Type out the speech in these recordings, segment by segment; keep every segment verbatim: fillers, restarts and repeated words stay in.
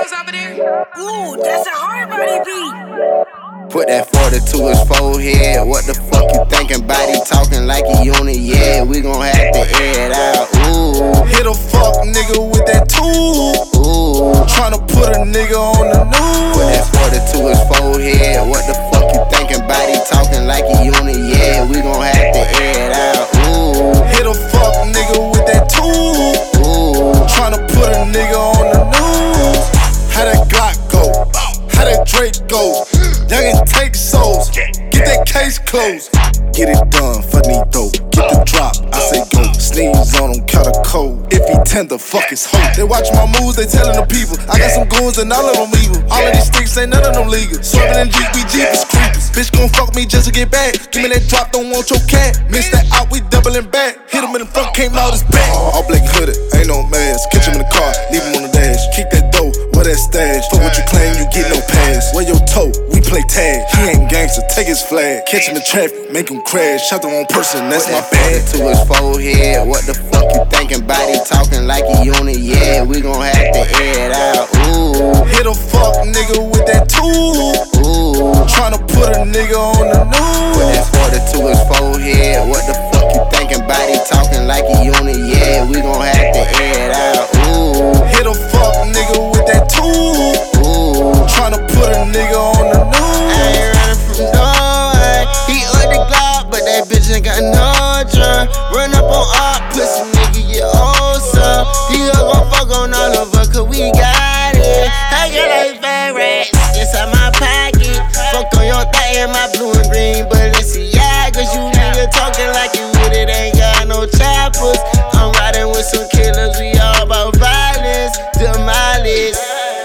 girls over there? Ooh, that's a hard body beat. Put that forty to his forehead. What the fuck you thinking about? He talking like he on it, yeah. We gon' have to air it out. Ooh. Hit a fuck nigga with that tool. Ooh. Tryna put a nigga on the news. Put that forty to his forehead. What the fuck you thinking about? He talking like he on it, yeah. We gon' have to air it out. Ooh. Hit a fuck nigga with that tool. Ooh. Tryna put a nigga on the news. How that Glock go? How that Drake go? Youngin' take souls. Get that case closed. Get it done, funny though. Get the drop, I say go. Sneeze on him, cut a cold. If he tender, fuck his hoe. They watch my moves, they tellin' the people. I got some goons and all of them evil. All of these sticks ain't none of them legal. Swervin' in Jeep, we Jeepers creepers. Bitch gon' fuck me just to get back. Give me that drop, don't want your cat. Miss that out, we doubling back. Hit him in the front, came out his back. All black hooded, ain't no mask. Catch him in the car, leave him on the dash. Keep that dough, where that stash. For what you claim, you get no pass. Where your toe, we play tag. He ain't gangster, take his flag. Catch him in traffic, make him crash. Shot the wrong person, that's my bad. To his forehead, what the fuck you thinking about? He talking like he on it, yeah. We gon' have to air it out. Ooh. Hit a fuck nigga with that tool. Ooh. Tryna put a nigga on the news. Put that forty to his forehead. What the fuck you thinking about? He talking like he on it, yeah. We gon' have to air it out. Ooh. Hit a fuck nigga with that tool. Ooh. Tryna put a nigga on the news. I ain't running from no one. He on the Glock, but that bitch ain't got no drum. Run up on our pussy, nigga, you old son. He gon' fuck on all of us, cause we got it. I got like five rats inside my pocket. Fuck on your thing, my blue and green, but let's see, yeah, cause you nigga talking like you with it, ain't got no choppers. I'm riding with some killers, we all about violence, demolish.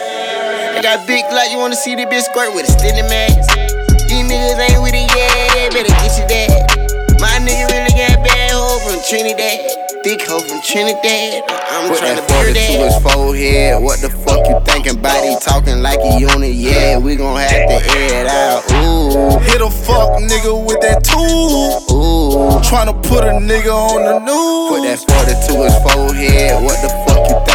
I got big like you wanna see the bitch squirt with a stinny mask. These niggas ain't with it yet, better get you that. My nigga really got bad hoe from Trinidad. Thick hoe from Trinidad. I'm Put tryna that forty build to that. his forehead. What the fuck you thinking about? He talking like he on it, yeah. We gon' have to air it out. Ooh. Hit a fuck nigga with that tool. Ooh. Tryna put a nigga on the news. Put that forty to his forehead. What the fuck you